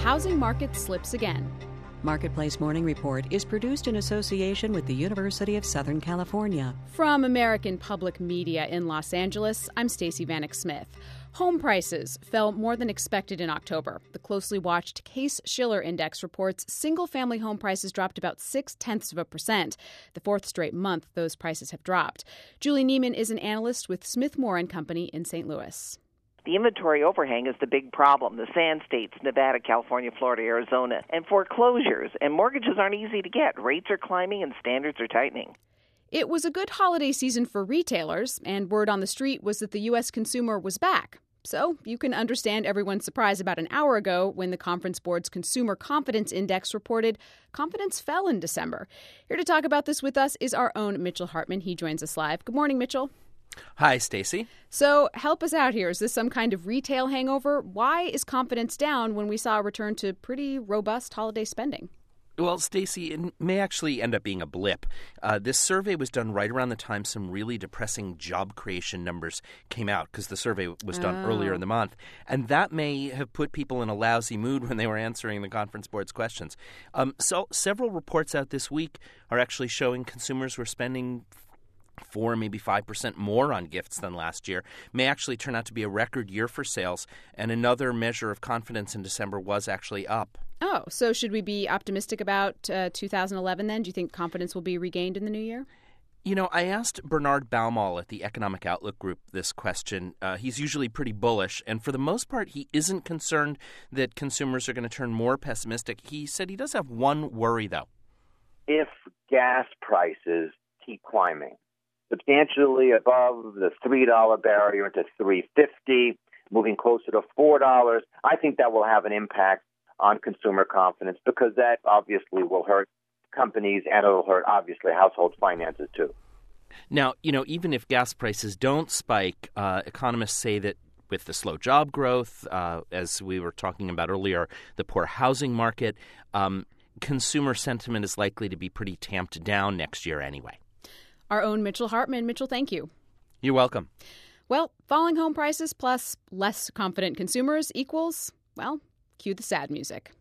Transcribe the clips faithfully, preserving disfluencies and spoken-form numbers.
housing market slips again. Marketplace Morning Report is produced in association with the University of Southern California. From American Public Media in Los Angeles, I'm Stacey Vanek Smith. Home prices fell more than expected in October. The closely watched Case-Shiller Index reports single-family home prices dropped about six-tenths of a percent. The fourth straight month those prices have dropped. Julie Neiman is an analyst with Smith Moore and Company in Saint Louis. The inventory overhang is the big problem. The Sand States, Nevada, California, Florida, Arizona, and foreclosures. And mortgages aren't easy to get. Rates are climbing and standards are tightening. It was a good holiday season for retailers, and word on the street was that the U S consumer was back. So you can understand everyone's surprise about an hour ago when the Conference Board's Consumer Confidence Index reported confidence fell in December. Here to talk about this with us is our own Mitchell Hartman. He joins us live. Good morning, Mitchell. Hi, Stacey. So help us out here. Is this some kind of retail hangover? Why is confidence down when we saw a return to pretty robust holiday spending? Well, Stacey, it may actually end up being a blip. Uh, this survey was done right around the time some really depressing job creation numbers came out, because the survey was done oh. earlier in the month. And that may have put people in a lousy mood when they were answering the Conference Board's questions. Um, so several reports out this week are actually showing consumers were spending four, maybe five percent more on gifts than last year. May actually turn out to be a record year for sales, and another measure of confidence in December was actually up. Oh, so should we be optimistic about uh, two thousand eleven then? Do you think confidence will be regained in the new year? You know, I asked Bernard Baumol at the Economic Outlook Group this question. Uh, he's usually pretty bullish, and for the most part, he isn't concerned that consumers are going to turn more pessimistic. He said he does have one worry, though. If gas prices keep climbing substantially above the three dollars barrier into three fifty, moving closer to four dollars, I think that will have an impact on consumer confidence, because that obviously will hurt companies and it will hurt, obviously, household finances too. Now, you know, even if gas prices don't spike, uh, economists say that with the slow job growth, uh, as we were talking about earlier, the poor housing market, um, consumer sentiment is likely to be pretty tamped down next year anyway. Our own Mitchell Hartman. Mitchell, thank you. You're welcome. Well, falling home prices plus less confident consumers equals, well, cue the sad music.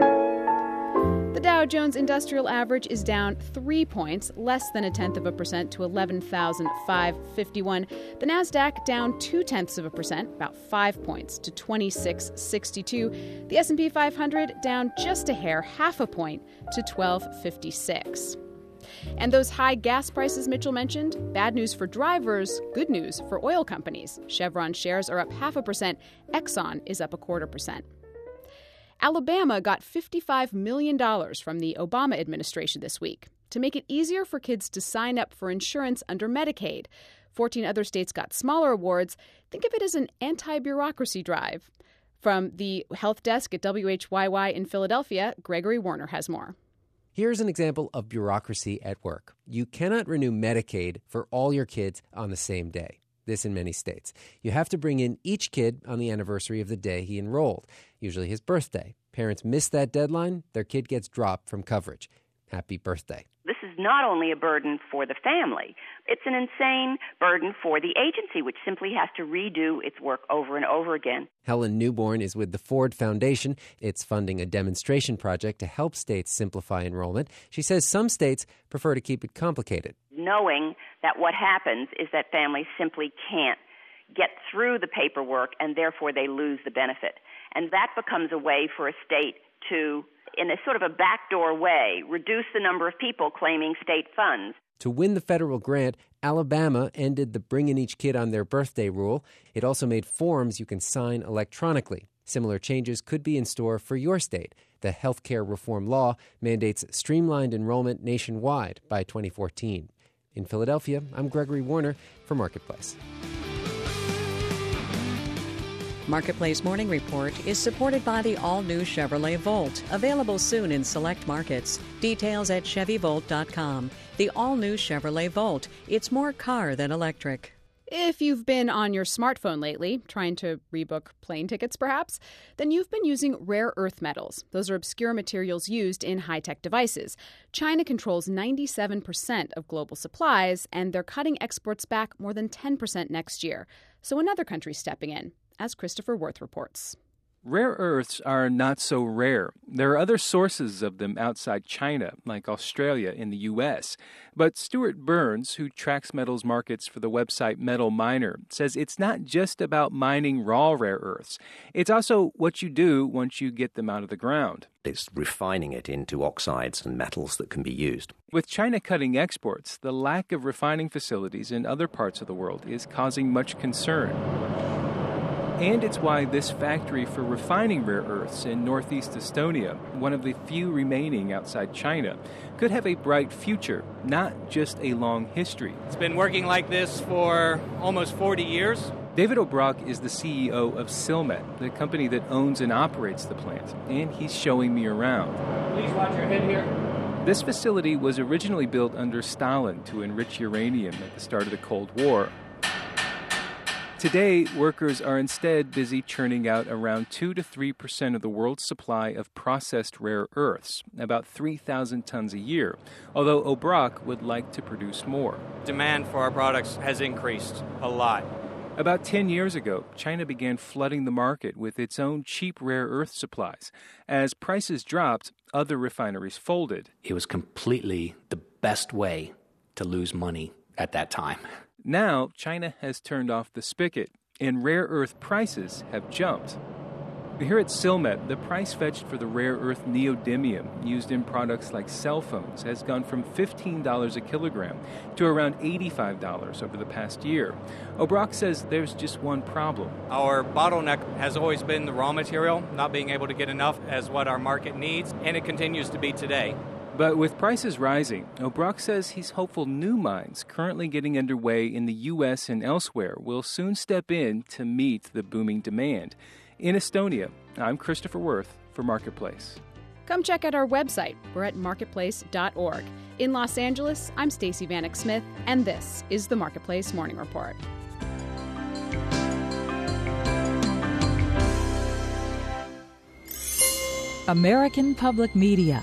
The Dow Jones Industrial Average is down three points, less than a tenth of a percent, to eleven thousand five hundred fifty-one. The Nasdaq down two tenths of a percent, about five points, to twenty-six sixty-two. The S and P five hundred down just a hair, half a point, to twelve fifty-six. And those high gas prices Mitchell mentioned, bad news for drivers, good news for oil companies. Chevron shares are up half a percent. Exxon is up a quarter percent. Alabama got fifty-five million dollars from the Obama administration this week to make it easier for kids to sign up for insurance under Medicaid. fourteen other states got smaller awards. Think of it as an anti-bureaucracy drive. From the health desk at W H Y Y in Philadelphia, Gregory Warner has more. Here's an example of bureaucracy at work. You cannot renew Medicaid for all your kids on the same day. This in many states. You have to bring in each kid on the anniversary of the day he enrolled, usually his birthday. Parents miss that deadline, their kid gets dropped from coverage. Happy birthday. This is not only a burden for the family, it's an insane burden for the agency, which simply has to redo its work over and over again. Helen Newborn is with the Ford Foundation. It's funding a demonstration project to help states simplify enrollment. She says some states prefer to keep it complicated. Knowing that what happens is that families simply can't get through the paperwork and therefore they lose the benefit. And that becomes a way for a state to, in a sort of a backdoor way, reduce the number of people claiming state funds. To win the federal grant, Alabama ended the bring in each kid on their birthday rule. It also made forms you can sign electronically. Similar changes could be in store for your state. The healthcare reform law mandates streamlined enrollment nationwide by twenty fourteen. In Philadelphia, I'm Gregory Warner for Marketplace. Marketplace Morning Report is supported by the all-new Chevrolet Volt, available soon in select markets. Details at Chevy Volt dot com. The all-new Chevrolet Volt. It's more car than electric. If you've been on your smartphone lately, trying to rebook plane tickets perhaps, then you've been using rare earth metals. Those are obscure materials used in high-tech devices. China controls ninety-seven percent of global supplies, and they're cutting exports back more than ten percent next year. So another country's stepping in, as Christopher Worth reports. Rare earths are not so rare. There are other sources of them outside China, like Australia and the U S. But Stuart Burns, who tracks metals markets for the website Metal Miner, says it's not just about mining raw rare earths. It's also what you do once you get them out of the ground. It's refining it into oxides and metals that can be used. With China cutting exports, the lack of refining facilities in other parts of the world is causing much concern. And it's why this factory for refining rare earths in northeast Estonia, one of the few remaining outside China, could have a bright future, not just a long history. It's been working like this for almost forty years. David O'Brock is the C E O of Silmet, the company that owns and operates the plant, and he's showing me around. Please watch your head here. This facility was originally built under Stalin to enrich uranium at the start of the Cold War. Today, workers are instead busy churning out around two to three percent of the world's supply of processed rare earths, about three thousand tons a year, although O'Brock would like to produce more. Demand for our products has increased a lot. About ten years ago, China began flooding the market with its own cheap rare earth supplies. As prices dropped, other refineries folded. It was completely the best way to lose money at that time. Now, China has turned off the spigot, and rare earth prices have jumped. Here at Silmet, the price fetched for the rare earth neodymium used in products like cell phones has gone from fifteen dollars a kilogram to around eighty-five dollars over the past year. O'Brock says there's just one problem. Our bottleneck has always been the raw material, not being able to get enough as what our market needs, and it continues to be today. But with prices rising, O'Brock says he's hopeful new mines currently getting underway in the U S and elsewhere will soon step in to meet the booming demand. In Estonia, I'm Christopher Worth for Marketplace. Come check out our website. We're at marketplace dot org. In Los Angeles, I'm Stacey Vanek Smith, and this is the Marketplace Morning Report. American Public Media.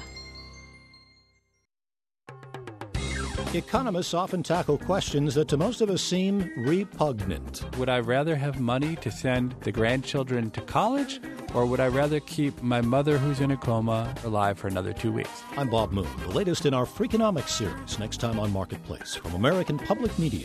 Economists often tackle questions that to most of us seem repugnant. Would I rather have money to send the grandchildren to college, or would I rather keep my mother who's in a coma alive for another two weeks? I'm Bob Moon, the latest in our Freakonomics series, next time on Marketplace from American Public Media.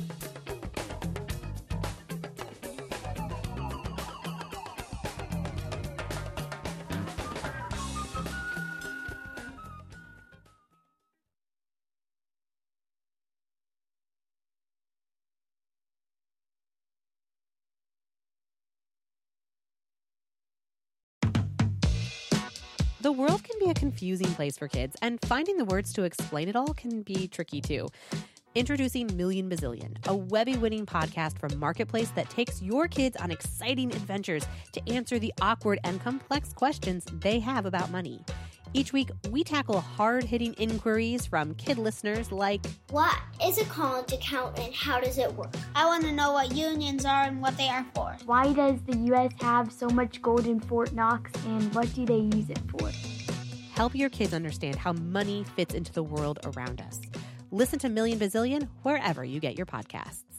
The world can be a confusing place for kids, and finding the words to explain it all can be tricky too. Introducing Million Bazillion, a Webby-winning podcast from Marketplace that takes your kids on exciting adventures to answer the awkward and complex questions they have about money. Each week, we tackle hard-hitting inquiries from kid listeners like, what is a college account and how does it work? I want to know what unions are and what they are for. Why does the U S have so much gold in Fort Knox, and what do they use it for? Help your kids understand how money fits into the world around us. Listen to Million Bazillion wherever you get your podcasts.